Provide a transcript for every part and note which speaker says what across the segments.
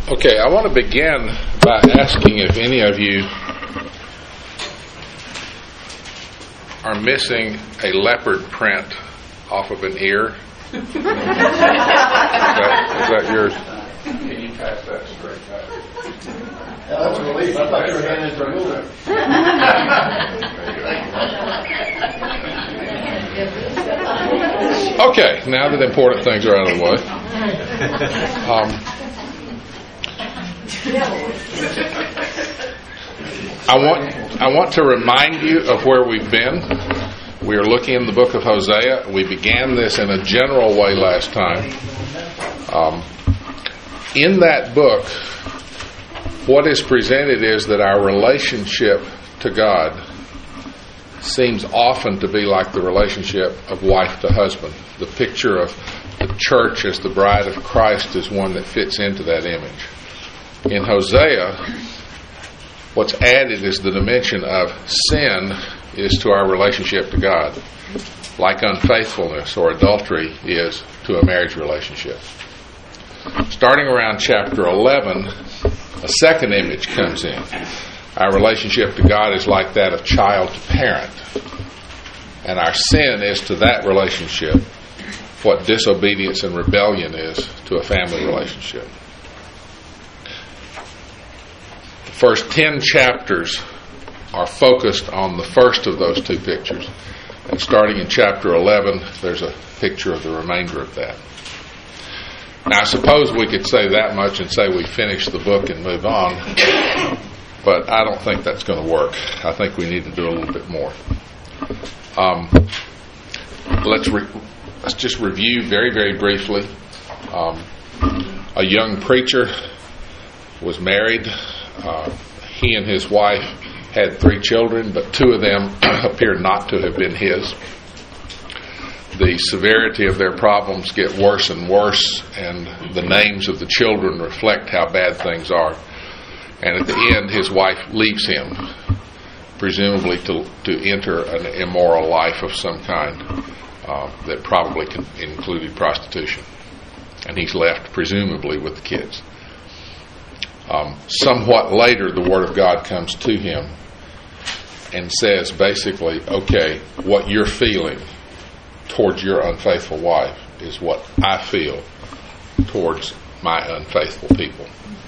Speaker 1: Okay, I want to begin by asking if any of you are missing a leopard print off of an ear. Is that yours? Can you pass that straight back?
Speaker 2: That's a relief. I thought your hand is removed.
Speaker 1: Okay, now that important things are out of the way. I want to remind you of where we've been. We are looking in the book of Hosea. We began this in a general way last time. In that book, what is presented is that our relationship to God seems often to be like the relationship of wife to husband. The picture of the church as the bride of Christ is one that fits into that image. In Hosea, what's added is the dimension of sin is to our relationship to God, like unfaithfulness or adultery is to a marriage relationship. Starting around chapter 11, a second image comes in. Our relationship to God is like that of child to parent, and our sin is to that relationship what disobedience and rebellion is to a family relationship. The first 10 chapters are focused on the first of those two pictures, and starting in chapter 11, there's a picture of the remainder of that. Now, I suppose we could say that much and say we finished the book and move on, but I don't think that's going to work. I think we need to do a little bit more. Let's just review very, very briefly. A young preacher was married. He and his wife had 3 children, but 2 of them appear not to have been his. The severity of their problems get worse and worse, and the names of the children reflect how bad things are. And at the end, his wife leaves him, presumably to enter an immoral life of some kind that probably included prostitution. And he's left, presumably, with the kids. Somewhat later, the Word of God comes to him and says, basically, okay, what you're feeling towards your unfaithful wife is what I feel towards my unfaithful people.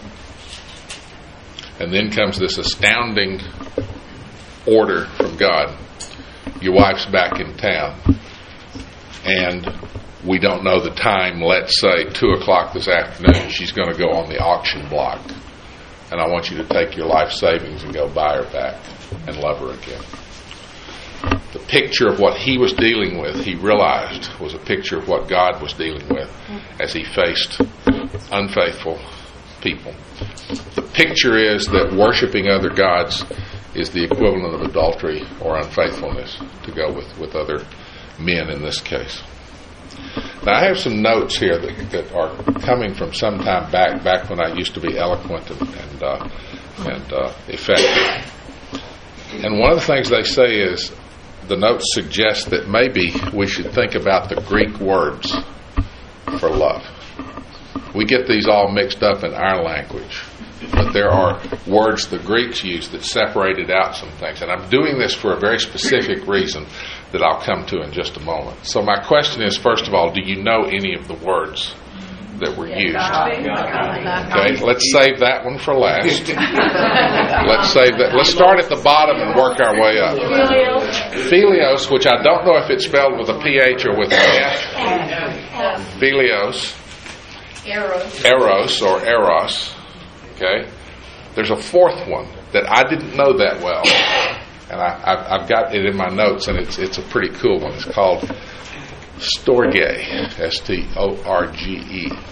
Speaker 1: And then comes this astounding order from God. Your wife's back in town, and we don't know the time. Let's say 2 o'clock this afternoon, she's going to go on the auction block, and I want you to take your life savings and go buy her back and love her again. The picture of what he was dealing with, he realized, was a picture of what God was dealing with as he faced unfaithful people. The picture is that worshiping other gods is the equivalent of adultery or unfaithfulness, to go with other men in this case. Now, I have some notes here that are coming from some time back when I used to be eloquent and effective. And one of the things they say is, the notes suggest that maybe we should think about the Greek words for love. We get these all mixed up in our language, but there are words the Greeks use that separated out some things. And I'm doing this for a very specific reason that I'll come to in just a moment. So my question is, first of all, do you know any of the words that were used? Okay, let's save that one for last. Let's save that. Let's start at the bottom and work our way up. Philios, which I don't know if it's spelled with a PH or with an F. Philios. Eros or Eros. Okay. There's a fourth one that I didn't know that well, and I've got it in my notes, and it's a pretty cool one. It's called Storge, Storge.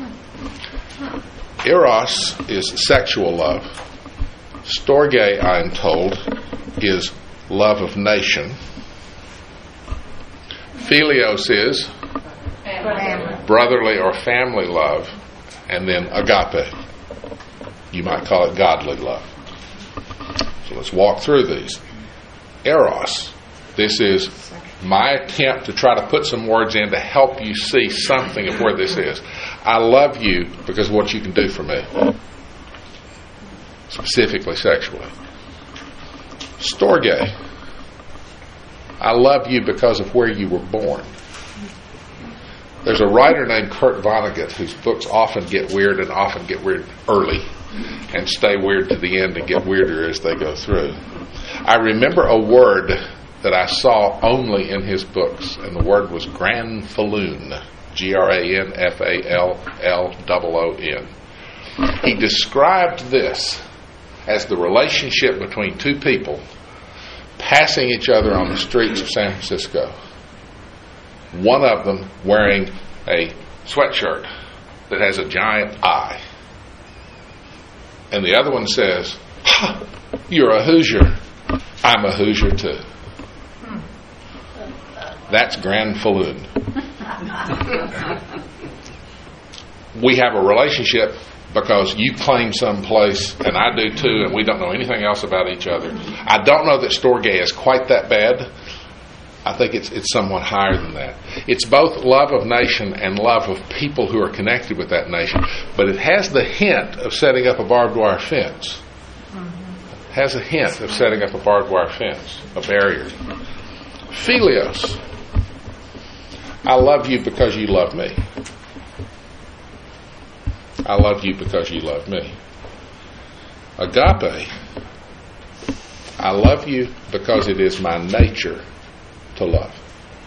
Speaker 1: Eros is sexual love. Storge, I am told, is love of nation. Philios is brotherly or family love, and then agape. You might call it godly love. So let's walk through these. Eros. This is my attempt to try to put some words in to help you see something of where this is. I love you because of what you can do for me. Specifically sexually. Storge. I love you because of where you were born. There's a writer named Kurt Vonnegut whose books often get weird and often get weird early and stay weird to the end and get weirder as they go through. I remember a word that I saw only in his books, and the word was granfalloon. Granfalloon. He described this as the relationship between two people passing each other on the streets of San Francisco. One of them wearing a sweatshirt that has a giant eye. And the other one says, "You're a Hoosier. I'm a Hoosier too." That's granfalloon. We have a relationship because you claim some place and I do too, and we don't know anything else about each other. I don't know that Storge is quite that bad. I think it's somewhat higher than that. It's both love of nation and love of people who are connected with that nation, but it has the hint of setting up a barbed wire fence. It has a hint of setting up a barbed wire fence, a barrier. Philios. I love you because you love me. I love you because you love me. Agape. I love you because it is my nature to love.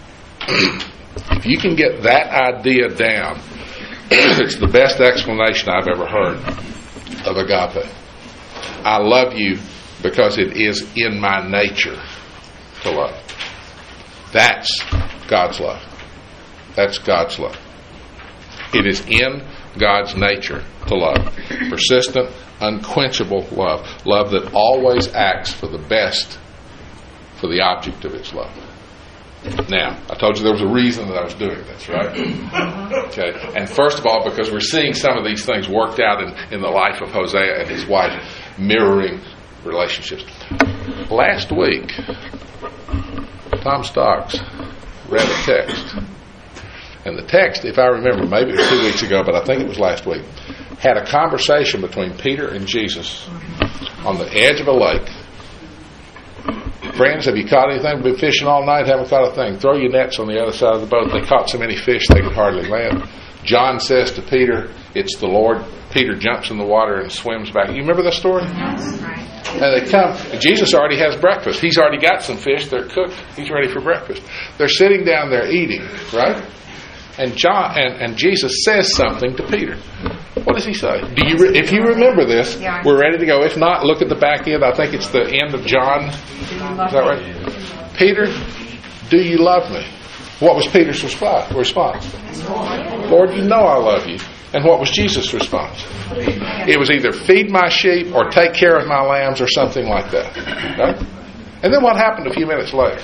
Speaker 1: If you can get that idea down, it's the best explanation I've ever heard of agape. I love you because it is in my nature to love. That's God's love. That's God's love. It is in God's nature to love. Persistent, unquenchable love. Love that always acts for the best for the object of its love. Now, I told you there was a reason that I was doing this, right? Okay. And first of all, because we're seeing some of these things worked out in the life of Hosea and his wife, mirroring relationships. Last week, Tom Stocks read a text. And the text, if I remember, maybe it was 2 weeks ago, but I think it was last week, had a conversation between Peter and Jesus on the edge of a lake. Friends, have you caught anything? Been fishing all night, haven't caught a thing. Throw your nets on the other side of the boat. They caught so many fish they could hardly land. John says to Peter, "It's the Lord." Peter jumps in the water and swims back. You remember that story? And they come. Jesus already has breakfast. He's already got some fish. They're cooked. He's ready for breakfast. They're sitting down there eating, right? And Jesus says something to Peter. What does he say? If you remember this, we're ready to go. If not, look at the back end. I think it's the end of John. Is that right? Peter, do you love me? What was Peter's response? Lord, you know I love you. And what was Jesus' response? It was either feed my sheep or take care of my lambs or something like that. Right? And then what happened a few minutes later?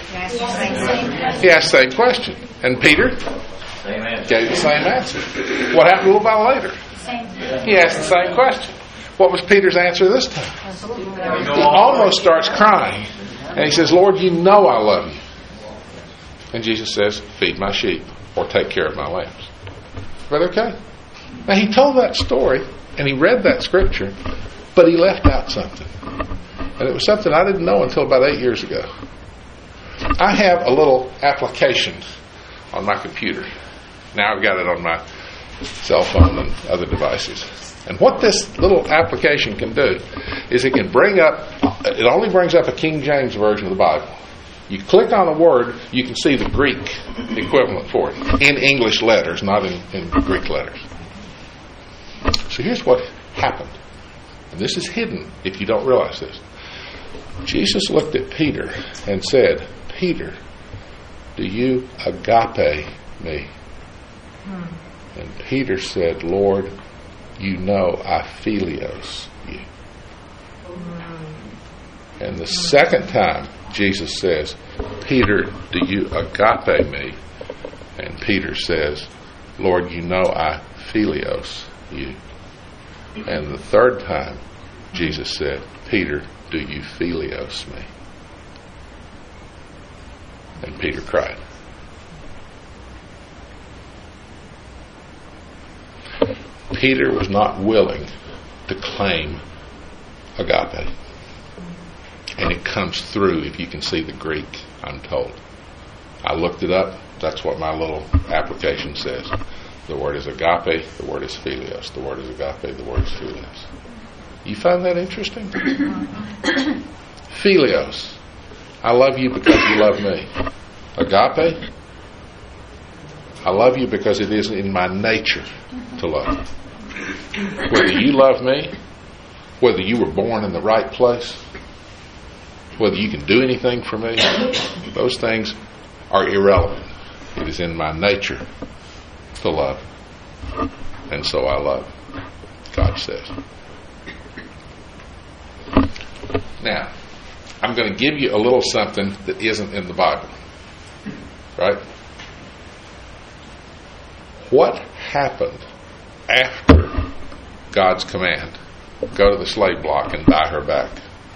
Speaker 1: He asked the same question. And Peter gave the same answer. What happened a little while later? He asked the same question. What was Peter's answer this time? He almost starts crying. And he says, Lord, you know I love you. And Jesus says, feed my sheep or take care of my lambs. But okay. Now he told that story and he read that scripture, but he left out something. And it was something I didn't know until about 8 years ago. I have a little application on my computer. Now I've got it on my cell phone and other devices. And what this little application can do is it only brings up a King James version of the Bible. You click on a word, you can see the Greek equivalent for it in English letters, not in Greek letters. So here's what happened. And this is hidden if you don't realize this. Jesus looked at Peter and said, Peter, do you agape me? And Peter said, Lord, you know I philios you. And the second time Jesus says, Peter, do you agape me? And Peter says, Lord, you know I philios you. And the third time Jesus said, Peter, do you philios me? And Peter cried. Peter was not willing to claim agape. And it comes through if you can see the Greek, I'm told. I looked it up. That's what my little application says. The word is agape, the word is philios. The word is agape, the word is philios. You find that interesting? Philios. I love you because you love me. Agape. I love you because it is in my nature to love. Whether you love me, whether you were born in the right place, whether you can do anything for me, those things are irrelevant. It is in my nature to love. And so I love, God says. Now, I'm going to give you a little something that isn't in the Bible. Right? What happened after God's command? Go to the slave block and buy her back.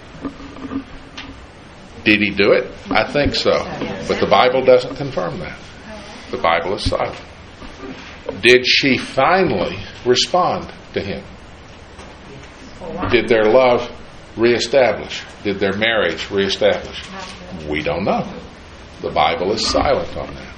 Speaker 1: Did he do it? I think so. But the Bible doesn't confirm that. The Bible is silent. Did she finally respond to him? Did their love reestablish? Did their marriage reestablish? We don't know. The Bible is silent on that.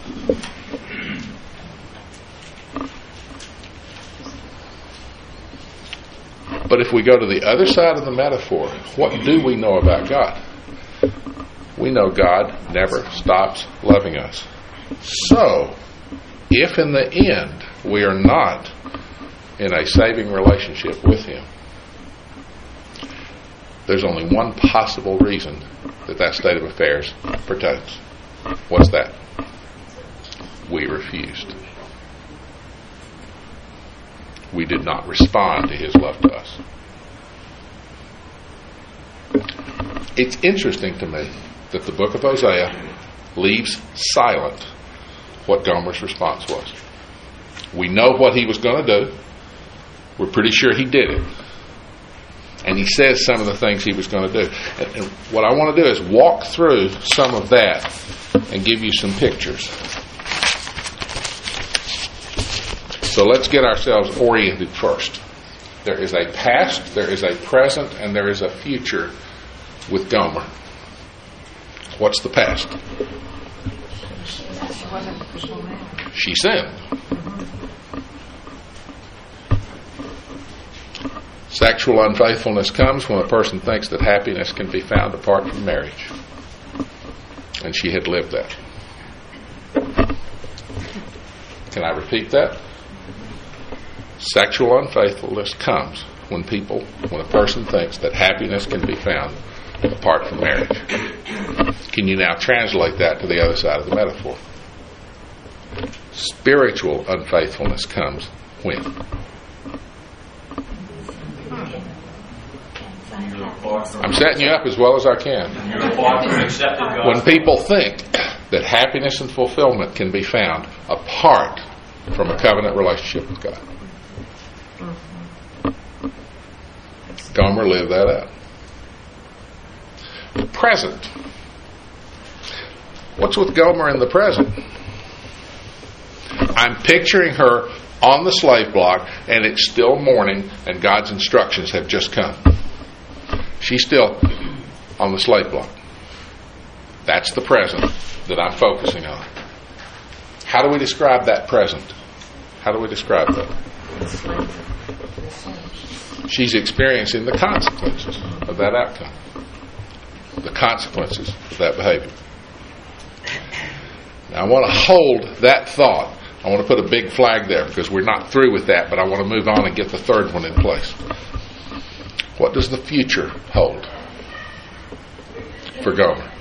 Speaker 1: But if we go to the other side of the metaphor, what do we know about God? We know God never stops loving us. So, if in the end we are not in a saving relationship with Him, there's only one possible reason that state of affairs pertains. What's that? We refused. We did not respond to His love to us. It's interesting to me that the book of Hosea leaves silent what Gomer's response was. We know what he was going to do. We're pretty sure he did it. And he says some of the things he was going to do. And what I want to do is walk through some of that and give you some pictures. So let's get ourselves oriented first. There is a past, there is a present, and there is a future with Gomer. What's the past? She sinned. Sexual unfaithfulness comes when a person thinks that happiness can be found apart from marriage. And she had lived that. Can I repeat that? Sexual unfaithfulness comes when a person thinks that happiness can be found apart from marriage. Can you now translate that to the other side of the metaphor? Spiritual unfaithfulness comes when? I'm setting you up as well as I can. When people think that happiness and fulfillment can be found apart from a covenant relationship with God. Gomer lived that out. The present. What's with Gomer in the present? I'm picturing her on the slave block, and it's still morning, and God's instructions have just come. She's still on the slave block. That's the present that I'm focusing on. How do we describe that present? How do we describe that? She's experiencing the consequences of that outcome. The consequences of that behavior. Now I want to hold that thought. I want to put a big flag there because we're not through with that, but I want to move on and get the third one in place. What does the future hold for Gomer?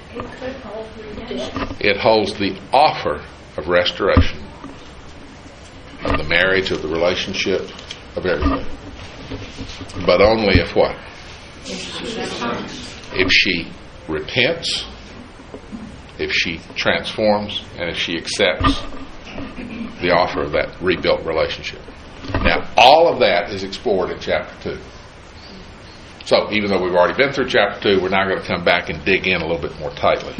Speaker 1: It holds the offer of restoration, of the marriage, of the relationship, of everything. But only if what? If she repents, if she transforms, and if she accepts the offer of that rebuilt relationship. Now, all of that is explored in chapter 2. So, even though we've already been through chapter 2, we're now going to come back and dig in a little bit more tightly.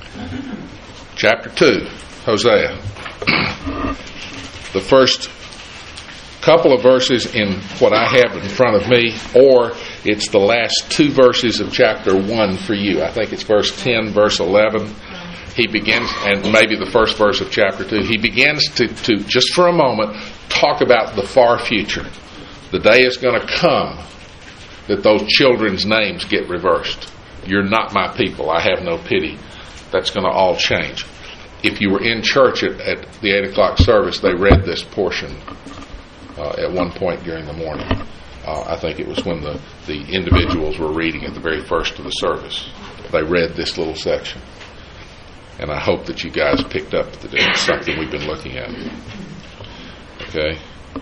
Speaker 1: Chapter 2, Hosea. The first couple of verses in what I have in front of me, or it's the last two verses of chapter 1 for you. I think it's verse 10, verse 11. He begins, and maybe the first verse of chapter 2, he begins to just for a moment, talk about the far future. The day is going to come that those children's names get reversed. You're not my people. I have no pity. That's going to all change. If you were in church at the 8 o'clock service, they read this portion at one point during the morning. I think it was when the individuals were reading at the very first of the service. They read this little section. And I hope that you guys picked up that it's something we've been looking at. Okay?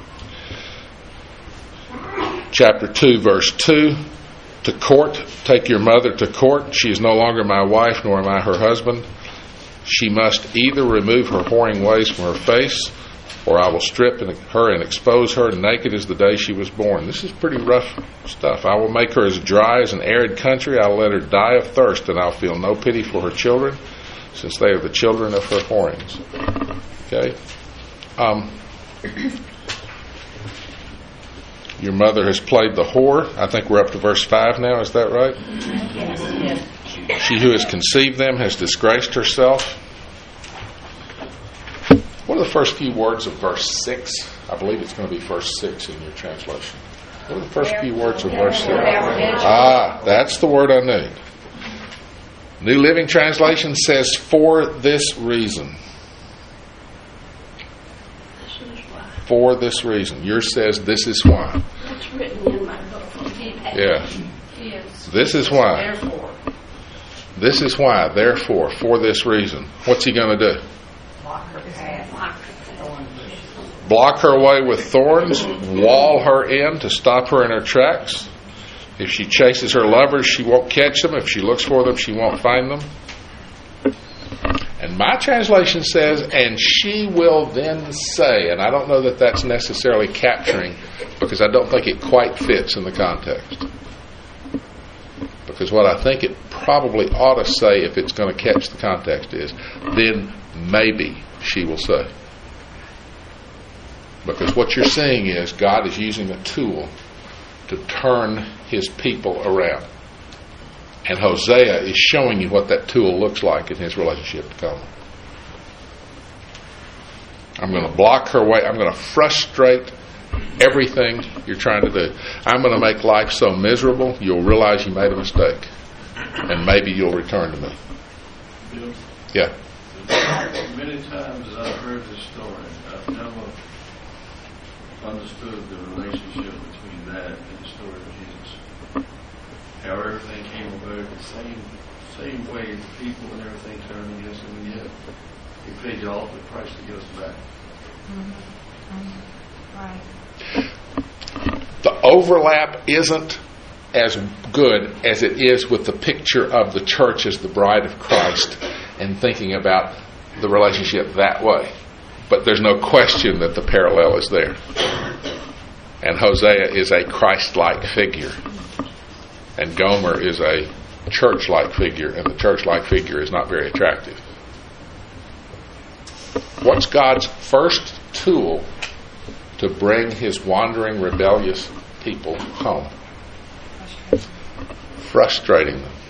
Speaker 1: Chapter 2, verse 2. To court, take your mother to court. She is no longer my wife, nor am I her husband. She must either remove her whoring ways from her face, or I will strip her and expose her naked as the day she was born. This is pretty rough stuff. I will make her as dry as an arid country. I will let her die of thirst, and I'll feel no pity for her children, since they are the children of her whorings. Okay? Your mother has played the whore. I think we're up to verse 5 now. Is that right?
Speaker 3: Yes.
Speaker 1: She who has conceived them has disgraced herself. What are the first few words of verse 6? I believe it's going to be verse 6 in your translation. What are the first few words of verse 6? That's the word I need. New Living Translation says, for this reason. For this reason. Yours says, this is why.
Speaker 3: That's written in my book.
Speaker 1: Yeah.
Speaker 3: Yes.
Speaker 1: This is why.
Speaker 3: Therefore.
Speaker 1: This is why. Therefore, for this reason. What's he going to do? Block her way with thorns. Wall her in to stop her in her tracks. If she chases her lovers, she won't catch them. If she looks for them, she won't find them. And my translation says, and she will then say, and I don't know that that's necessarily capturing, because I don't think it quite fits in the context. Because what I think it probably ought to say, if it's going to catch the context, is, then maybe she will say. Because what you're seeing is God is using a tool to turn his people around. And Hosea is showing you what that tool looks like in his relationship to Gomer. I'm going to block her way. I'm going to frustrate everything you're trying to do. I'm going to make life so miserable you'll realize you made a mistake. And maybe you'll return to me.
Speaker 4: Bill?
Speaker 1: Yeah.
Speaker 4: Many times as I've heard this story, I've never understood the relationship between that and the story of Jesus. How everything came about the same way, the people and everything turned against him, and yet he paid the ultimate price to get us back.
Speaker 3: Right.
Speaker 1: The overlap isn't as good as it is with the picture of the church as the bride of Christ and thinking about the relationship that way. But there's no question that the parallel is there. And Hosea is a Christ-like figure. And Gomer is a church-like figure, and the church-like figure is not very attractive. What's God's first tool to bring his wandering, rebellious people home? Frustrating them.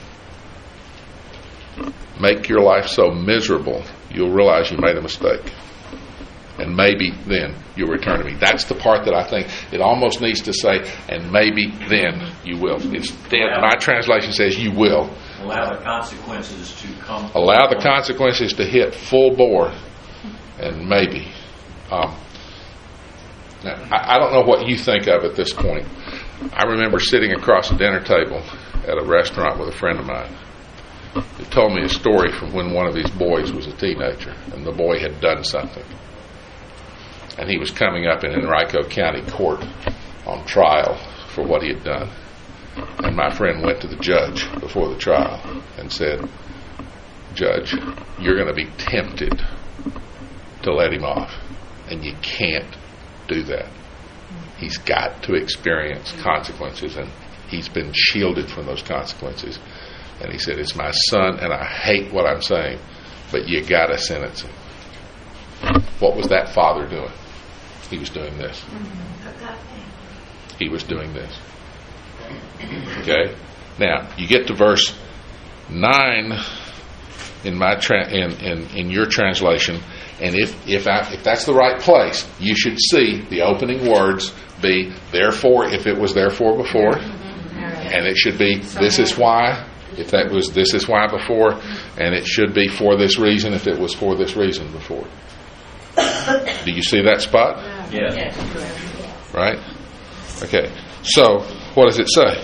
Speaker 1: Make your life so miserable you'll realize you made a mistake. And maybe then you'll return to me. That's the part that I think it almost needs to say, and maybe then you will. Instead, my translation says you will.
Speaker 5: Allow the consequences to come.
Speaker 1: Allow the consequences to hit full bore, and maybe. Now, I don't know what you think of at this point. I remember sitting across a dinner table at a restaurant with a friend of mine who told me a story from when one of his boys was a teenager, and the boy had done something. And he was coming up in Henrico County Court on trial for what he had done. And my friend went to the judge before the trial and said, Judge, you're going to be tempted to let him off. And you can't do that. He's got to experience consequences, and he's been shielded from those consequences. And he said, it's my son, and I hate what I'm saying, but you got to sentence him. What was that father doing? he was doing this. He was doing this. Okay? Now, you get to verse 9 in my in your translation, and if that's the right place, you should see the opening words be therefore if it was therefore before, and it should be this is why if that was this is why before, and it should be for this reason if it was for this reason before. Do you see that spot?
Speaker 5: Yes.
Speaker 1: Right? Okay. So, what does it say?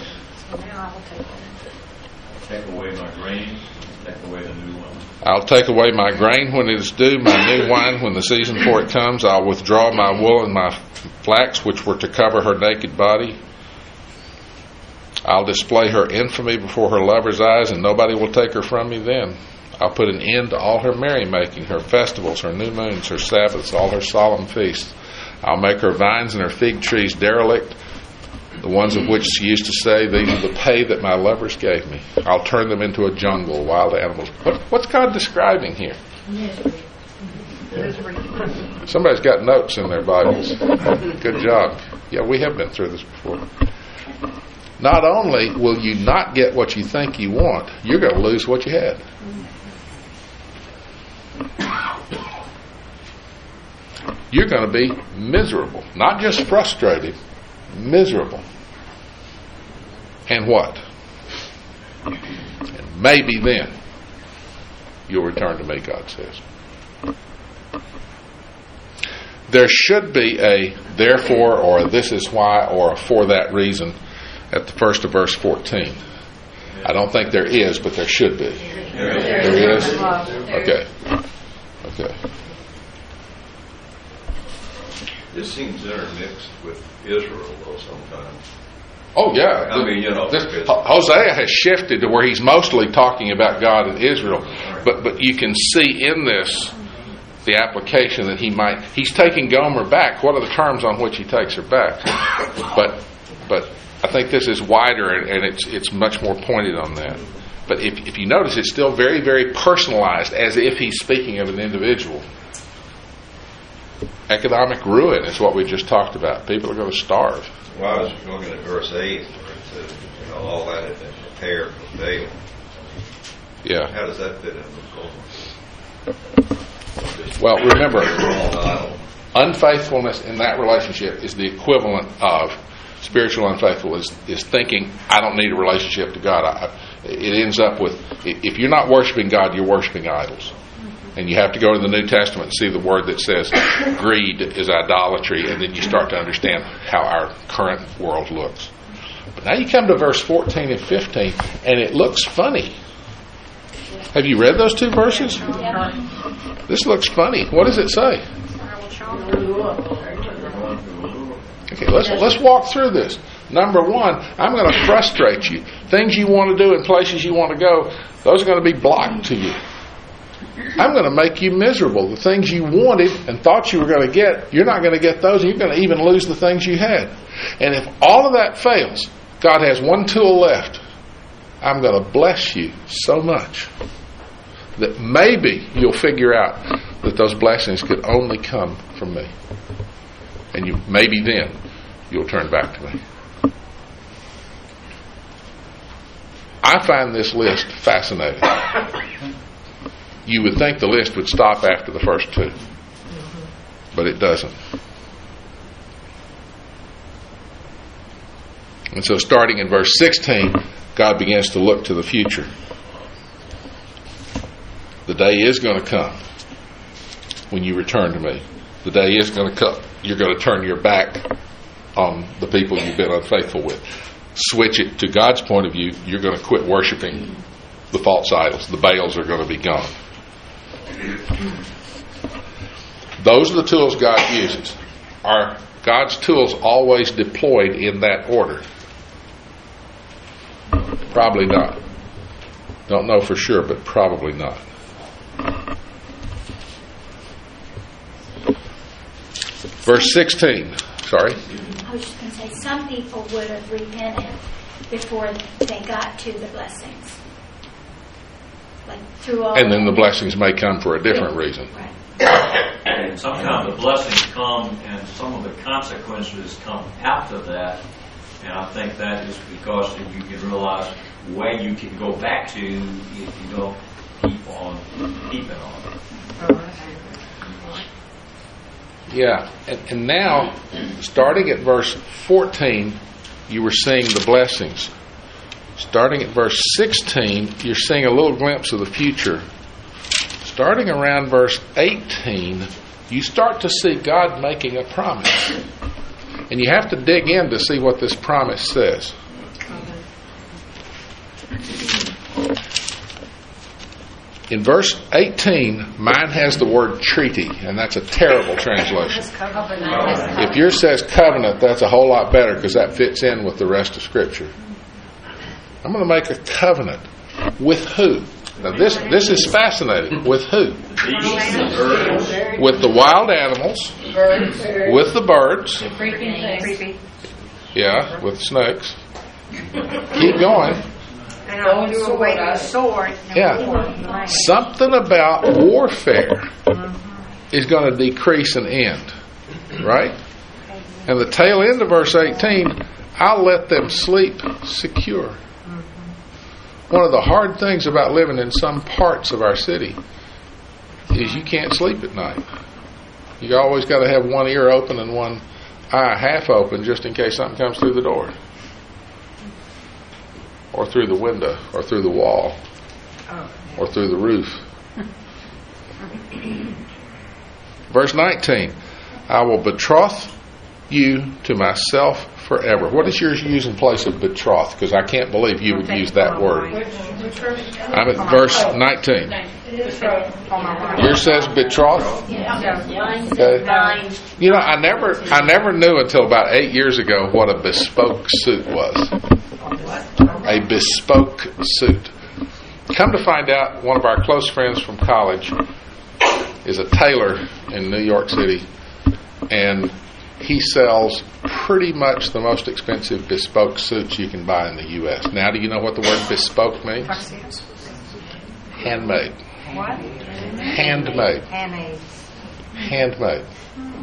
Speaker 5: Take away my grain, take away the new wine.
Speaker 1: I'll take away my grain when it is due, my new wine when the season for it comes. I'll withdraw my wool and my flax, which were to cover her naked body. I'll display her infamy before her lover's eyes, and nobody will take her from me then. I'll put an end to all her merrymaking, her festivals, her new moons, her Sabbaths, all her solemn feasts. I'll make her vines and her fig trees derelict, the ones of which she used to say, these are the pay that my lovers gave me. I'll turn them into a jungle, wild animals. What's God describing here? Somebody's got notes in their Bibles. Good job. Yeah, we have been through this before. Not only will you not get what you think you want, you're going to lose what you had. You're going to be miserable. Not just frustrated, miserable. And what? And maybe then you'll return to me, God says. There should be a therefore or a this is why or a for that reason at the first of verse 14. I don't think there is, but there should be. There is? Okay. Okay.
Speaker 6: This seems intermixed with Israel, though, sometimes.
Speaker 1: Oh, yeah.
Speaker 6: I mean,
Speaker 1: Hosea has shifted to where he's mostly talking about God and Israel. But you can see in this the application that he's taking Gomer back. What are the terms on which he takes her back? But I think this is wider and it's much more pointed on that. But if you notice, it's still very, very personalized, as if he's speaking of an individual. Economic ruin is what we just talked about. People are going to starve.
Speaker 6: Well, I was looking at verse 8, where it says, all that had been prepared for Balaam.
Speaker 1: Yeah.
Speaker 6: How does that fit in with Gomer?
Speaker 1: Well, remember, unfaithfulness in that relationship is the equivalent of spiritual unfaithfulness is thinking, I don't need a relationship to God. It ends up with, if you're not worshiping God, you're worshiping idols. And you have to go to the New Testament and see the word that says greed is idolatry, and then you start to understand how our current world looks. But now you come to verse 14 and 15, and it looks funny. Have you read those two verses? This looks funny. What does it say? Okay, let's walk through this. Number one, I'm going to frustrate you. Things you want to do and places you want to go, those are going to be blocked to you. I'm going to make you miserable. The things you wanted and thought you were going to get, you're not going to get those, and you're going to even lose the things you had. And if all of that fails, God has one tool left. I'm going to bless you so much that maybe you'll figure out that those blessings could only come from me. And maybe then you'll turn back to me. I find this list fascinating. You would think the list would stop after the first two, but it doesn't. And so starting in verse 16, God begins to look to the future. The day is going to come when you return to me. The day is going to come. You're going to turn your back on the people you've been unfaithful with. Switch it to God's point of view. You're going to quit worshiping the false idols. The Baals are going to be gone. Those are the tools God uses. Are God's tools always deployed in that order? Probably not. Don't know for sure, but probably not. Verse 16. Sorry?
Speaker 7: I was just going to say, some people would have repented before they got to the blessings. Like through all.
Speaker 1: And then the blessings may come for a different reason.
Speaker 7: Right.
Speaker 5: And sometimes the blessings come and some of the consequences come after that. And I think that is because you can realize where you can go back to if you don't keep on keeping on.
Speaker 1: Yeah, and now, starting at verse 14, you were seeing the blessings. Starting at verse 16, you're seeing a little glimpse of the future. Starting around verse 18, you start to see God making a promise. And you have to dig in to see what this promise says. In verse 18, mine has the word treaty, and that's a terrible translation. If yours says covenant, that's a whole lot better because that fits in with the rest of Scripture. I'm going to make a covenant. With who? Now this is fascinating. With who? With the wild animals, with the birds, yeah, with snakes. Keep going.
Speaker 8: And I'll do away with the sword.
Speaker 1: Yeah. Something about warfare is going to decrease and end. Right? And the tail end of verse 18, I'll let them sleep secure. One of the hard things about living in some parts of our city is you can't sleep at night. You always got to have one ear open and one eye half open just in case something comes through the door. Or through the window, or through the wall, or through the roof. Verse 19, I will betroth you to myself forever. What is yours use in place of betroth? Because I can't believe you would use that word. I'm at verse 19. Yours says betroth? Okay. You know, I never knew until about 8 years ago what a bespoke suit was. A bespoke suit. Come to find out, one of our close friends from college is a tailor in New York City, and he sells pretty much the most expensive bespoke suits you can buy in the U.S. Now, do you know what the word bespoke means? Handmade.
Speaker 8: What?
Speaker 1: Handmade. Handmade.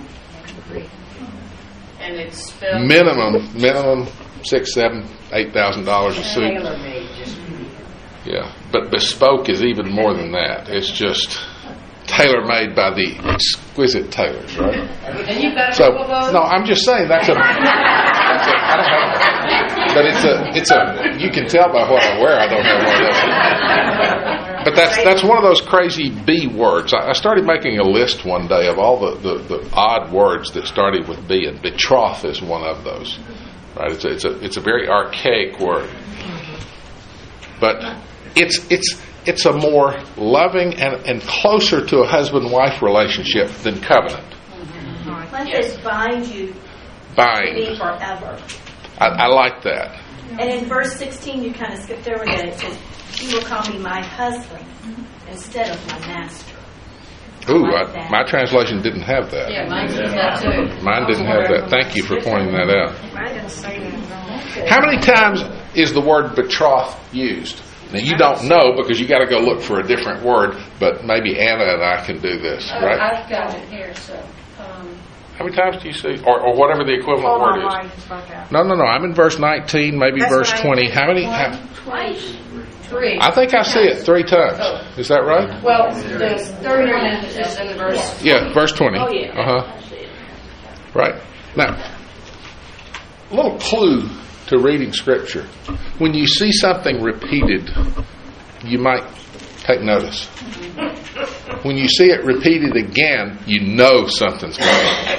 Speaker 3: And it's spelled
Speaker 1: Minimum $6,000, $7,000, $8,000 a suit. Yeah, but bespoke is even more than that. It's just tailor-made by the exquisite tailors, right?
Speaker 3: and you've got
Speaker 1: So,
Speaker 3: a couple of those?
Speaker 1: no, I'm just saying I don't have, but it's a. You can tell by what I wear. I don't have one of those. But that's one of those crazy B words. I started making a list one day of all the odd words that started with B, and betroth is one of those. Right? It's a very archaic word, but it's a more loving and closer to a husband-wife relationship than covenant.
Speaker 7: Let this bind you to
Speaker 1: Bind.
Speaker 7: me forever.
Speaker 1: I like that.
Speaker 7: And in verse 16, you kind of skipped over that. It says, "You will call me my husband instead of my master."
Speaker 1: Ooh,
Speaker 7: like that.
Speaker 1: my translation didn't have that.
Speaker 3: Yeah, mine says that too.
Speaker 1: Mine didn't have that. Thank you for pointing that out.
Speaker 8: I didn't say that.
Speaker 1: How many times is the word betroth used? Now, you don't know because you got to go look for a different word, but maybe Anna and I can do this, right?
Speaker 3: I've got it here, so.
Speaker 1: How many times do you see? Or whatever the equivalent word is. No. I'm in verse 19, maybe
Speaker 8: That's
Speaker 1: verse
Speaker 8: right.
Speaker 1: 20. How many?
Speaker 3: Twice. Three.
Speaker 1: I think I see it 3 times. Is that right?
Speaker 3: Well, the third one is in verse.
Speaker 1: Yeah, verse 20.
Speaker 3: Oh, yeah.
Speaker 1: Uh-huh.
Speaker 3: I see it.
Speaker 1: Right. Now, a little clue to reading Scripture. When you see something repeated, you might take notice. When you see it repeated again, you know something's going on.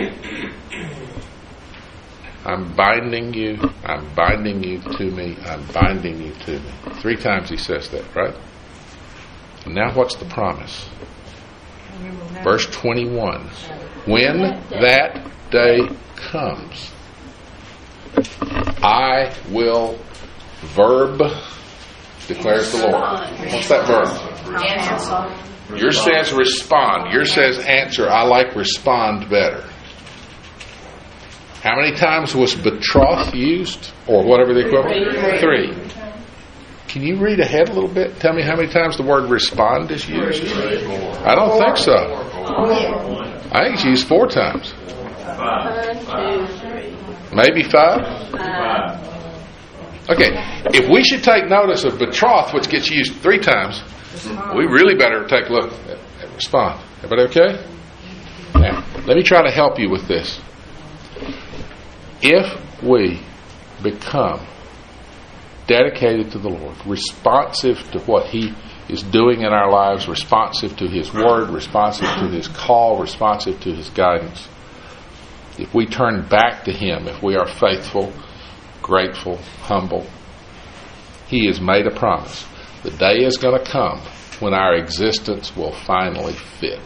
Speaker 1: I'm binding you to me, I'm binding you to me. 3 times he says that, right? And now what's the promise? Verse 21. When that day comes, I will declares the Lord. What's that verb?
Speaker 3: Answer.
Speaker 1: Yours says respond. Yours says answer. I like respond better. How many times was betroth used? Or whatever the equivalent? 3. Can you read ahead a little bit? Tell me how many times the word respond is used? I don't think so. I think it's used 4 times.
Speaker 5: 5.
Speaker 7: 1, 2, 3.
Speaker 1: Maybe 5.
Speaker 5: 5.
Speaker 1: Okay, if we should take notice of betroth, which gets used 3 times, we really better take a look at respond. Everybody okay? Now, let me try to help you with this. If we become dedicated to the Lord, responsive to what He is doing in our lives, responsive to His Word, responsive to His call, responsive to His guidance, if we turn back to Him, if we are faithful, grateful, humble, He has made a promise. The day is going to come when our existence will finally fit.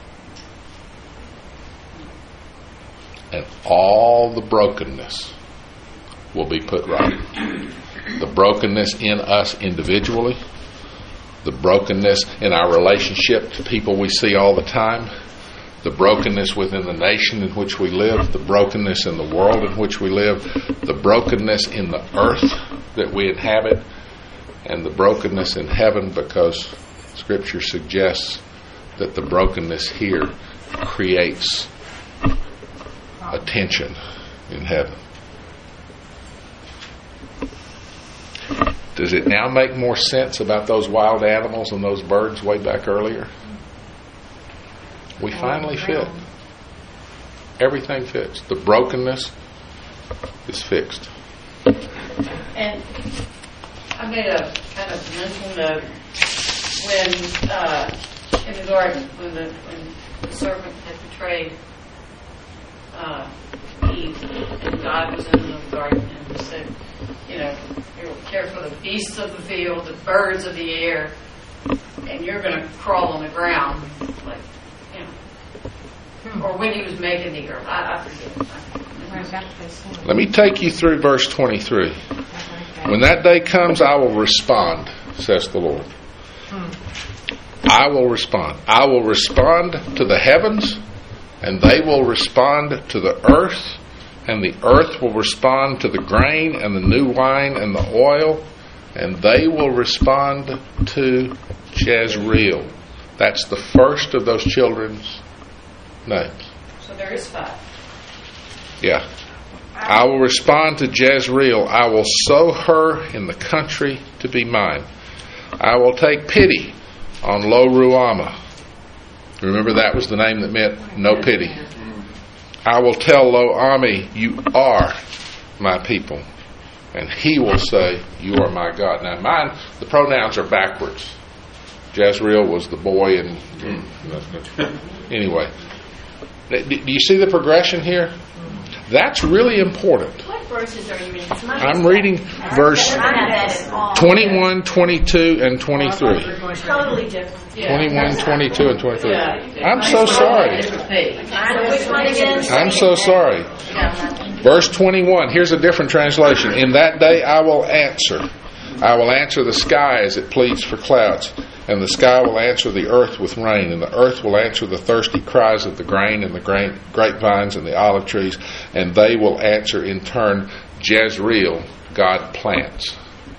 Speaker 1: And all the brokenness will be put right. The brokenness in us individually, the brokenness in our relationship to people we see all the time, the brokenness within the nation in which we live, the brokenness in the world in which we live, the brokenness in the earth that we inhabit, and the brokenness in heaven, because Scripture suggests that the brokenness here creates a tension in heaven. Does it now make more sense about those wild animals and those birds way back earlier? We finally fit. Everything fits. The brokenness is fixed.
Speaker 3: And I made a kind of mental note when in the garden, when the serpent had betrayed Eve, and God was in the garden and He said, you will care for the beasts of the field, the birds of the air, and you're going to crawl on the ground, like, or when He was making the earth. I forget.
Speaker 1: Let me take you through verse 23. When that day comes, I will respond, says the Lord. I will respond. I will respond to the heavens, and they will respond to the earth, and the earth will respond to the grain and the new wine and the oil, and they will respond to Jezreel. That's the first of those children's names.
Speaker 3: So there is 5.
Speaker 1: Yeah. I will respond to Jezreel. I will sow her in the country to be mine. I will take pity on Lo Ruhamah. Remember, that was the name that meant no pity. I will tell Lo Ami, you are my people. And he will say, you are my God. Now, mine, the pronouns are backwards. Jezreel was the boy, and anyway. Do you see the progression here? That's really important.
Speaker 7: What verses are you reading?
Speaker 1: I'm reading verse 21, 22, and 23.
Speaker 7: Totally different.
Speaker 1: 21, 22, and 23.
Speaker 3: Yeah.
Speaker 1: I'm so sorry.
Speaker 7: Which one again?
Speaker 1: I'm so sorry. Verse 21, here's a different translation. In that day I will answer. I will answer the sky as it pleads for clouds, and the sky will answer the earth with rain, and the earth will answer the thirsty cries of the grain and the grapevines and the olive trees, and they will answer in turn Jezreel, God plants.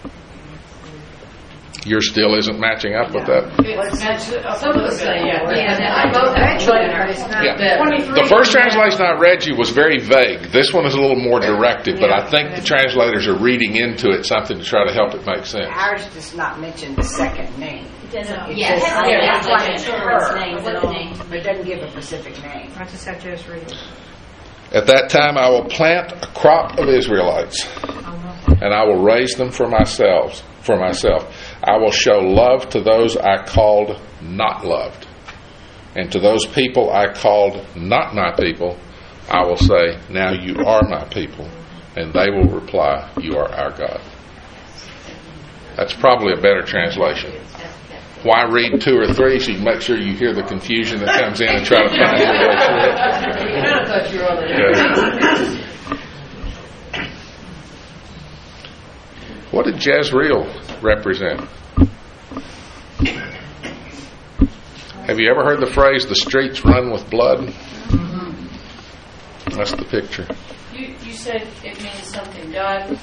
Speaker 1: Yours still isn't matching up with that?
Speaker 3: Some of the say, I both
Speaker 1: Yeah. The first translation I read you was very vague. This one is a little more directed, but I think the translators are reading into it something to try to help it make sense.
Speaker 8: Ours does not mention the second name.
Speaker 7: It doesn't.
Speaker 8: It
Speaker 7: Yes.
Speaker 8: says-
Speaker 7: That's
Speaker 8: like
Speaker 7: like
Speaker 8: it's
Speaker 7: children's
Speaker 8: her,
Speaker 7: names at all.
Speaker 8: but it doesn't give a specific name.
Speaker 9: I just have to just read it.
Speaker 1: At that time I will plant a crop of Israelites, and I will raise them for myself. I will show love to those I called not loved, and to those people I called not my people, I will say, now you are my people, and they will reply, you are our God. That's probably a better translation. Why read 2 or 3 so you can make sure you hear the confusion that comes in and try to find your way through it?
Speaker 3: I thought you were on the
Speaker 1: What did Jezreel represent? Have you ever heard the phrase, the streets run with blood? That's the picture.
Speaker 3: You said it means something. God.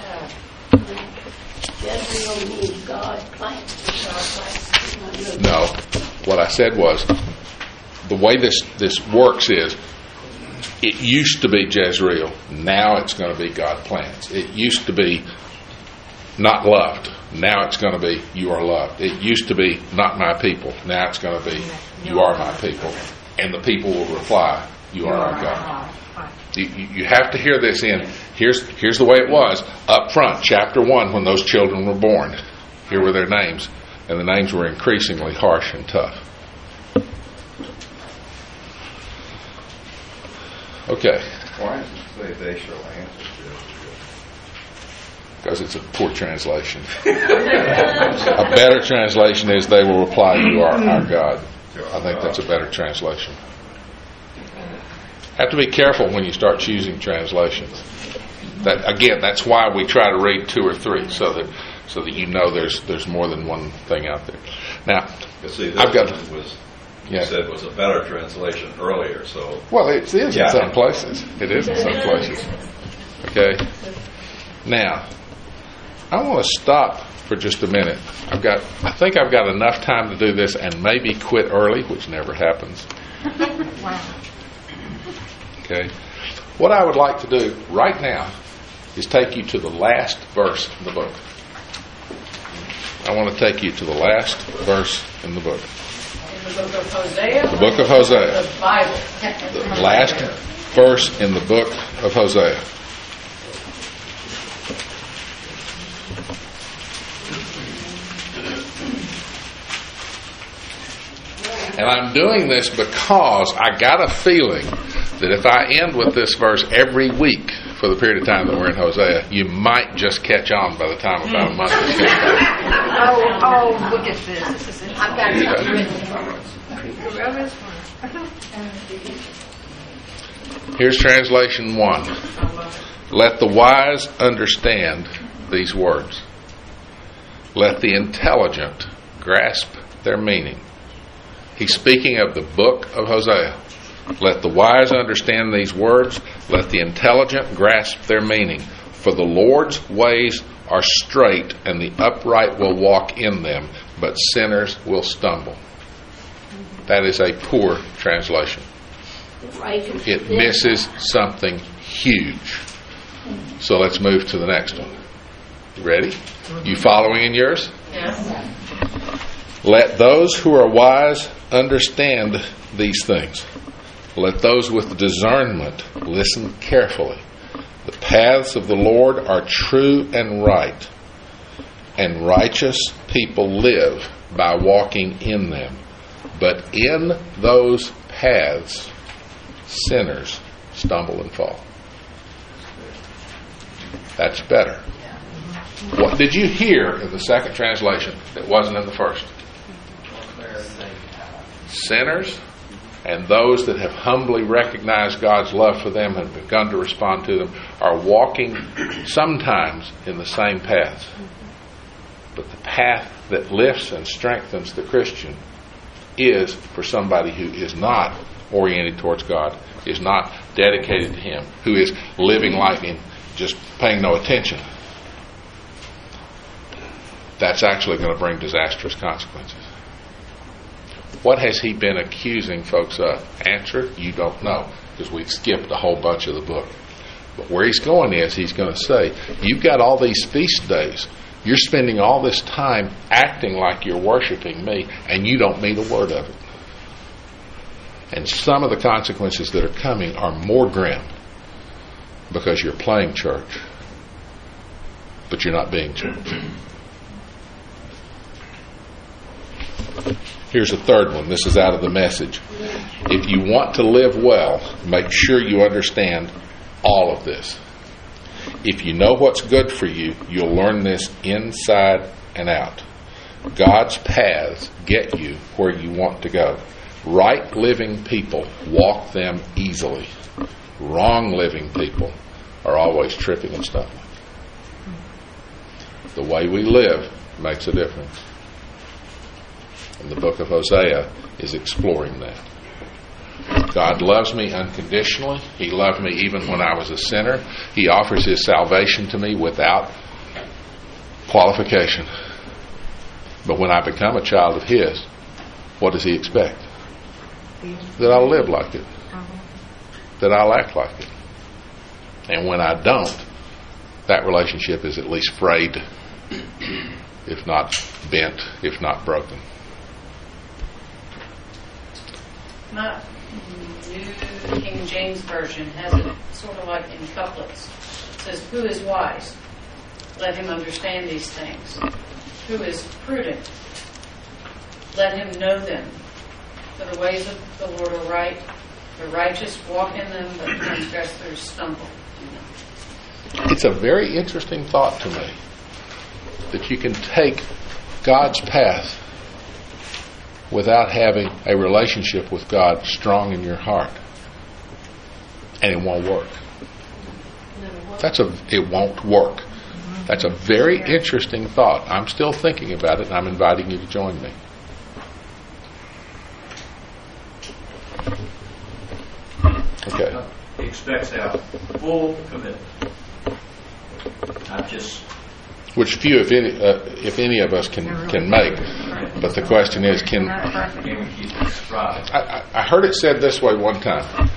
Speaker 7: Jezreel means God plants.
Speaker 1: No. What I said was, the way this works is, it used to be Jezreel. Now it's going to be God plans. It used to be not loved. Now it's going to be you are loved. It used to be not my people. Now it's going to be you are my people. And the people will reply, you are our God. You have to hear this in. Here's the way it was up front, chapter 1, when those children were born. Here were their names, and the names were increasingly harsh and tough. Okay.
Speaker 6: Why does it say they shall answer Jezreel?
Speaker 1: Because it's a poor translation. A better translation is they will reply, you are our God. I think that's a better translation. Have to be careful when you start choosing translations. That's why we try to read 2 or 3, so that you know there's more than one thing out there. Now,
Speaker 6: See,
Speaker 1: I've got
Speaker 6: you said was a better translation earlier, so
Speaker 1: well, it is in some places. It is in some places. Okay. Now, I want to stop for just a minute. I think I've got enough time to do this and maybe quit early, which never happens.
Speaker 7: Wow.
Speaker 1: Okay. What I would like to do right now is take you to the last verse in the book. I want to take you to the last verse in the book.
Speaker 3: The book of Hosea?
Speaker 1: The book of Hosea.
Speaker 3: The Bible.
Speaker 1: The last verse in the book of Hosea. And I'm doing this because I got a feeling that if I end with this verse every week for the period of time that we're in Hosea, you might just catch on by the time about a month is finished.
Speaker 8: Oh, look at this. I've got something written.
Speaker 1: Here's translation 1. Let the wise understand these words. Let the intelligent grasp their meaning. He's speaking of the book of Hosea. Let the wise understand these words. Let the intelligent grasp their meaning. For the Lord's ways are straight, and the upright will walk in them, but sinners will stumble. That is a poor translation. It misses something huge. So let's move to the next one. Ready? You following in yours?
Speaker 3: Yes.
Speaker 1: Let those who are wise understand these things. Let those with discernment listen carefully. The paths of the Lord are true and right, and righteous people live by walking in them. But in those paths, sinners stumble and fall. That's better. What did you hear in the second translation that wasn't in the first? Sinners and those that have humbly recognized God's love for them and begun to respond to them are walking sometimes in the same paths. But the path that lifts and strengthens the Christian is for somebody who is not oriented towards God, is not dedicated to Him, who is living life in just paying no attention. That's actually going to bring disastrous consequences. What has he been accusing folks of? Answer, you don't know, because we've skipped a whole bunch of the book. But where he's going is, he's going to say, you've got all these feast days. You're spending all this time acting like you're worshiping me, and you don't mean a word of it. And some of the consequences that are coming are more grim because you're playing church, but you're not being church. Here's a third one. This is out of the Message. If you want to live well, make sure you understand all of this. If you know what's good for you, you'll learn this inside and out. God's paths get you where you want to go. Right living people walk them easily. Wrong living people are always tripping and stumbling. The way we live makes a difference. And the book of Hosea is exploring that. God loves me unconditionally. He loved me even when I was a sinner. He offers His salvation to me without qualification. But when I become a child of His, what does He expect? that I'll live like it, that I'll act like it. And when I don't, that relationship is at least frayed, if not bent, if not broken.
Speaker 3: My New King James Version has it sort of like in couplets. It says, "Who is wise? Let him understand these things. Who is prudent? Let him know them. For the ways of the Lord are right. The righteous walk in them, but transgressors stumble."
Speaker 1: It's a very interesting thought to me that you can take God's path without having a relationship with God strong in your heart, and it won't work. It won't work. That's a very interesting thought. I'm still thinking about it, and I'm inviting you to join me. Okay.
Speaker 5: He expects our full commitment. Not just
Speaker 1: Which few, if any of us can make. But the question is, can
Speaker 5: we keep it stride?
Speaker 1: I heard it said this way one time.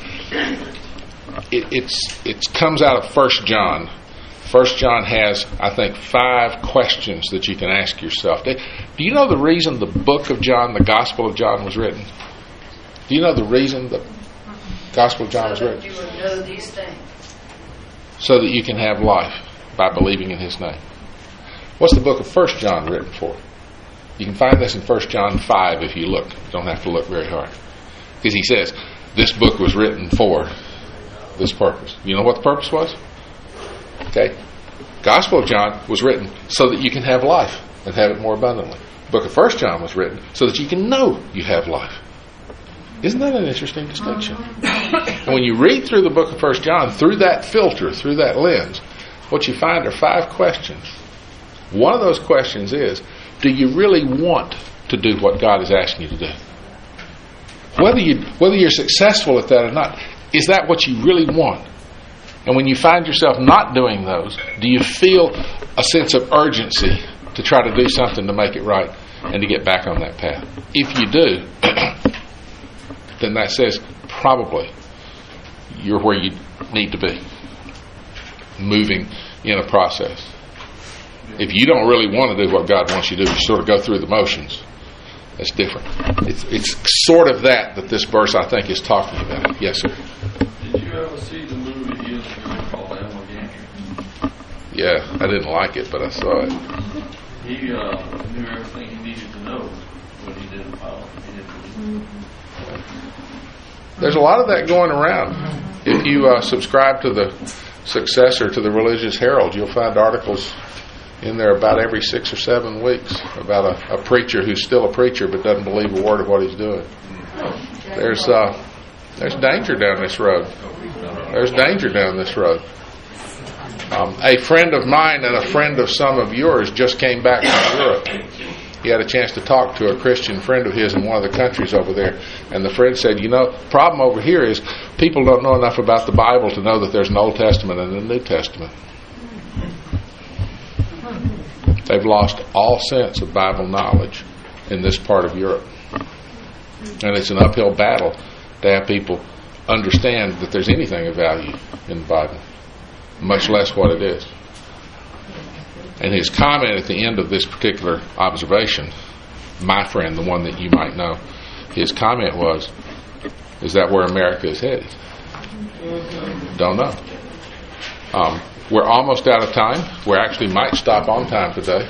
Speaker 1: It comes out of 1 John. 1 John has, I think, 5 questions that you can ask yourself. Do you know the reason the book of John, the Gospel of John, was written? Do you know the reason the Gospel of John was written?
Speaker 3: So that you would know these things.
Speaker 1: So that you can have life by believing in His name. What's the book of 1 John written for? You can find this in 1 John 5 if you look. You don't have to look very hard. Because he says, this book was written for this purpose. You know what the purpose was? Okay. Gospel of John was written so that you can have life and have it more abundantly. The book of 1 John was written so that you can know you have life. Isn't that an interesting distinction? And when you read through the book of 1 John, through that filter, through that lens, what you find are 5 questions. One of those questions is, do you really want to do what God is asking you to do? Whether you're successful at that or not, is that what you really want? And when you find yourself not doing those, do you feel a sense of urgency to try to do something to make it right and to get back on that path? If you do, then that says probably you're where you need to be, moving in a process. If you don't really want to do what God wants you to do, you sort of go through the motions. That's different. It's sort of that this verse, I think, is talking about. Yes, sir.
Speaker 4: Did you ever see the movie years ago called Animal Gantry?
Speaker 1: Yeah, I didn't like it, but I saw it.
Speaker 4: He knew everything he needed to know, but he didn't follow. He didn't.
Speaker 1: There's a lot of that going around. If you subscribe to the successor to the Religious Herald, you'll find articles in there about every 6 or 7 weeks about a preacher who's still a preacher but doesn't believe a word of what he's doing. There's danger down this road. There's danger down this road. A friend of mine and a friend of some of yours just came back from Europe. He had a chance to talk to a Christian friend of his in one of the countries over there, and the friend said, the problem over here is people don't know enough about the Bible to know that there's an Old Testament and a New Testament. They've lost all sense of Bible knowledge in this part of Europe. And it's an uphill battle to have people understand that there's anything of value in the Bible, much less what it is. And his comment at the end of this particular observation, my friend, the one that you might know, his comment was, is that where America is headed? Don't know. We're almost out of time. We actually might stop on time today.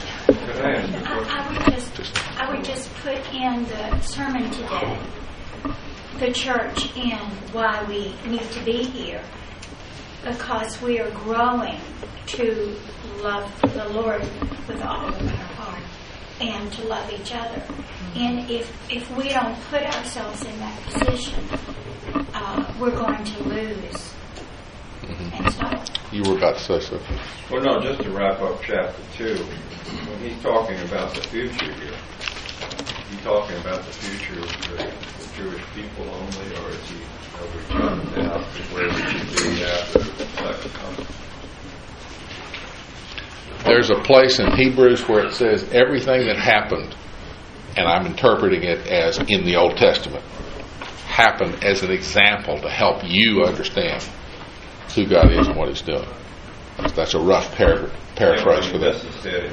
Speaker 9: I would just put in the sermon today, the church, and why we need to be here. Because we are growing to love the Lord with all of our heart and to love each other. And if we don't put ourselves in that position, we're going to lose. And so,
Speaker 1: you were about to say something.
Speaker 6: Well, no, just to wrap up chapter 2, when he's talking about the future here, he's talking about the future of the Jewish people only, or is he returning out to where we should be after the second coming?
Speaker 1: There's a place in Hebrews where it says everything that happened, and I'm interpreting it as in the Old Testament, happen as an example to help you understand who God is and what He's doing. That's a rough paraphrase for that.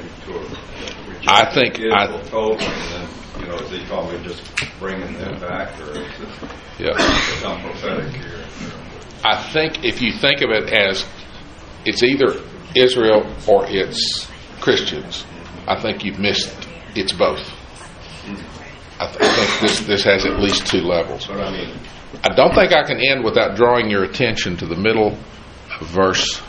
Speaker 1: I think
Speaker 6: told him, and then, is he probably just bringing them back, or is it some prophetic here?
Speaker 1: I think if you think of it as it's either Israel or it's Christians, I think you've missed. It's both. I think this has at least two levels.
Speaker 6: But I mean,
Speaker 1: I don't think I can end without drawing your attention to the middle of verse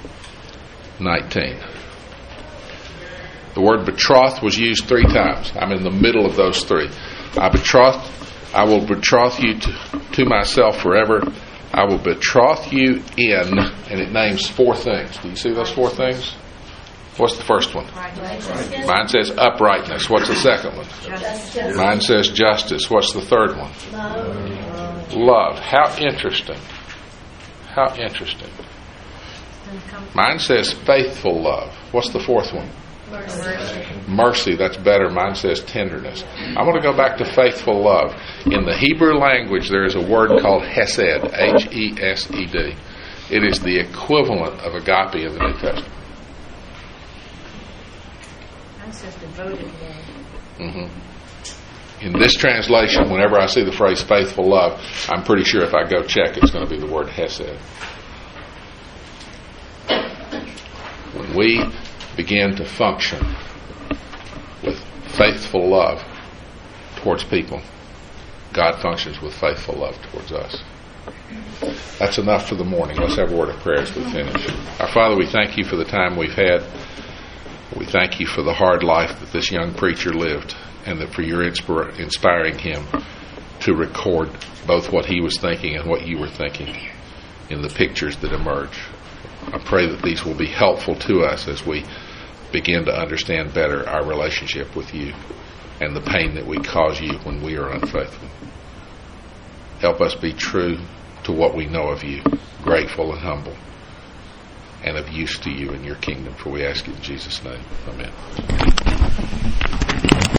Speaker 1: 19. The word betroth was used 3 times. I'm in the middle of those 3. I will betroth you to myself forever. I will betroth you in, and it names 4 things. Do you see those 4 things? What's the first one? Mine says uprightness. What's the second one?
Speaker 7: Justice.
Speaker 1: Mine says justice. What's the third one? Love. How interesting. How interesting. Mine says faithful love. What's the 4th one? Mercy. That's better. Mine says tenderness. I want to go back to faithful love. In the Hebrew language, there is a word called hesed, Hesed. It is the equivalent of agape in the New Testament.
Speaker 8: Mine says devoted love.
Speaker 1: Mm-hmm. In this translation, whenever I see the phrase faithful love, I'm pretty sure if I go check, it's going to be the word hesed. When we begin to function with faithful love towards people, God functions with faithful love towards us. That's enough for the morning. Let's have a word of prayer as we finish. Our Father, we thank you for the time we've had. We thank you for the hard life that this young preacher lived, and that for your inspiring him to record both what he was thinking and what you were thinking in the pictures that emerge. I pray that these will be helpful to us as we begin to understand better our relationship with you and the pain that we cause you when we are unfaithful. Help us be true to what we know of you, grateful and humble, and of use to you in your kingdom. For we ask it in Jesus' name. Amen.